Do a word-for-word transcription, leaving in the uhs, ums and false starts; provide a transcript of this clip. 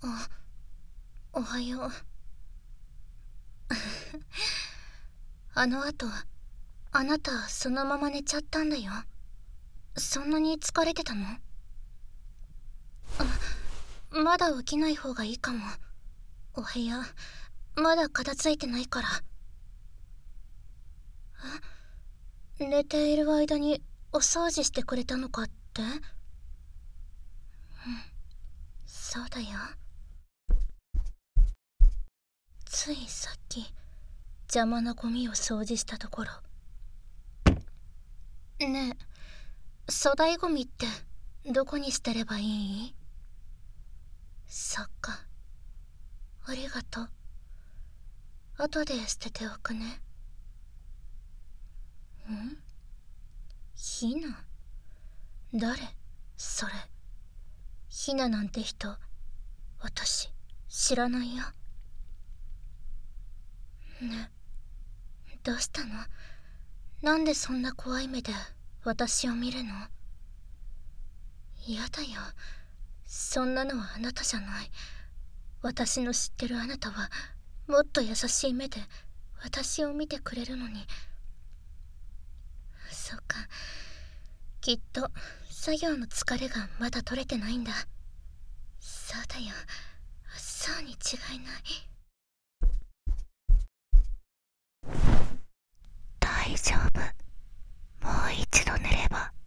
あ、おはよう。あの後、あなたそのまま寝ちゃったんだよ。そんなに疲れてたの？あ、まだ起きない方がいいかも。お部屋、まだ片付いてないから。え、寝ている間にお掃除してくれたのかって？うん、そうだよ。ついさっき、邪魔なゴミを掃除したところ。ねえ、粗大ゴミってどこに捨てればいい？そっか。ありがとう。後で捨てておくね。ん？ヒナ？誰？それ。ヒナなんて人、私、知らないよ。ね、どうしたの？なんでそんな怖い目で私を見るの？嫌だよ。そんなのはあなたじゃない。私の知ってるあなたは、もっと優しい目で私を見てくれるのに。そっか。きっと作業の疲れがまだ取れてないんだ。そうだよ。そうに違いない。大丈夫。もう一度寝れば